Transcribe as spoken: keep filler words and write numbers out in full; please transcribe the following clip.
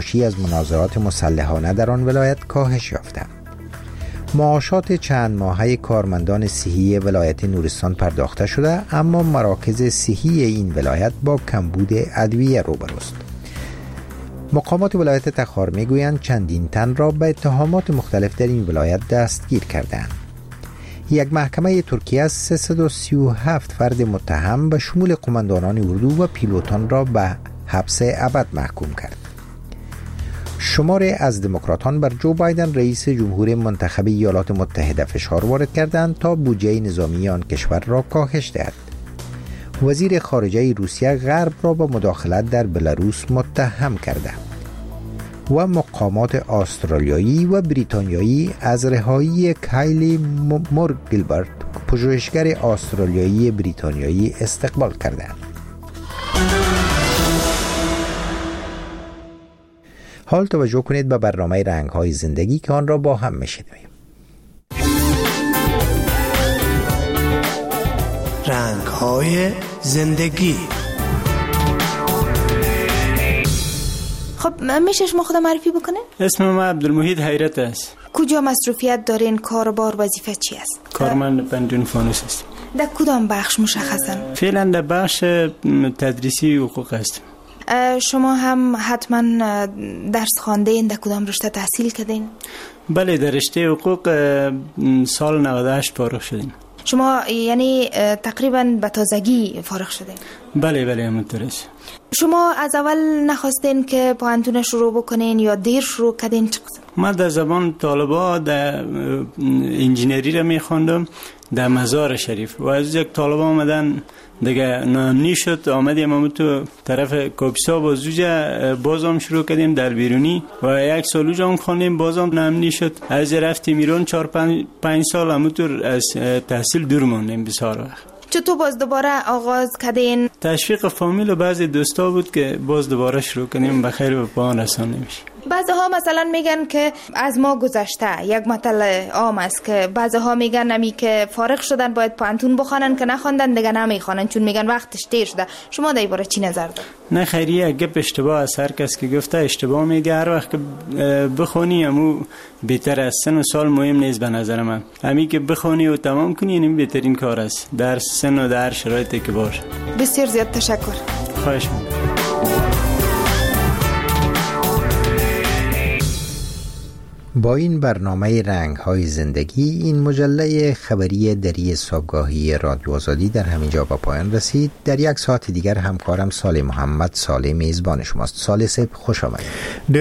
از منازعات مسلحانه در آن ولایت کاهش یافته. معاشات چند ماهه کارمندان صحی ولایت نورستان پرداخته شده، اما مراکز صحی این ولایت با کمبود ادویه روبروست. مقامات ولایت تخار میگویند چندین تن را به اتهامات مختلف در این ولایت دستگیر کردند. یک محکمه ترکیه از سیصد و سی و هفت فرد متهم به شمول قماندانان اردو و پیلوتان را به حبس ابد محکوم کرد. شماره از دموکراتان بر جو بایدن رئیس جمهور منتخب ایالات متحده فشار وارد کردند تا بودجه نظامی آن کشور را کاهش دهد. وزیر خارجه روسیه غرب را به مداخلت در بلاروس متهم کرده و مقامات استرالیایی و بریتانیایی از رهایی کایلی مورگیلبرت، پژوهشگر استرالیایی بریتانیایی، استقبال کردند. حال توجه کنید به برنامه رنگ‌های زندگی که آن را با هم می‌شنویم. رنگ‌های زندگی. خب میشه شما خودم معرفی بکنه؟ اسم من عبدالمحید حیرت است. کجا مصروفیت دارین؟ کاربار وظیفه چی است؟ کارمند بندون فانوس است. در کدام بخش مشخصا؟ فعلا در بخش تدریسی حقوق است. شما هم حتما درس خواندین؟ در کدام رشته تحصیل کردین؟ بله، در رشته حقوق سال نود و هشت فارغ شدیم. شما یعنی تقریبا به تازگی فارغ شدین؟ بله بله همونطور است. شما از اول نخواستین که پوهنتون شروع بکنین یا دیر شروع کردین؟ من در زبان طالبا در انجینری را میخوندم در مزار شریف و از یک طالبا آمدن دیگه نامنی شد، آمدیم همون تو طرف کاپیسا با زوجه بازم شروع کردیم در بیرونی و یک سال اونجا هم خوندیم، بازم نامنی شد. از رفتیم ایران چهار پنج, پنج سال همونطور از تحصیل دور موندیم بسیار وقت. چطور باز دوباره آغاز کردین؟ تشویق فامیل و بعضی دوستا بود که باز دوباره شروع کنیم، بخیر به پایان رسانده میشه. بعضی ها مثلا میگن که از ما گذشته، یک مطلع عام است که بعضی ها میگن نمی که فارغ شدن باید پانتون بخوانن، که نخوندن دیگه نمیخوانن چون میگن وقتش دیر شده. شما در این باره چی نظر دارید؟ نه خیریه، گپ اشتباه است. هر کس که گفته اشتباه میگه. هر وقت که بخونی همو بهتر است. سن و سال مهم نیست به نظر من. همین که بخونی و تمام کنی این بهترین کار است در سن و در شرایطی که باشه. بسیار زیاد تشکر. خواهش می‌کنم. با این برنامه رنگ‌های زندگی این مجله خبری دری صبحگاهی رادیو آزادی در همینجا با پایان رسید. در یک ساعت دیگر همکارم صالح محمد صالح میزبان شماست. صالح صاحب خوش آمدید.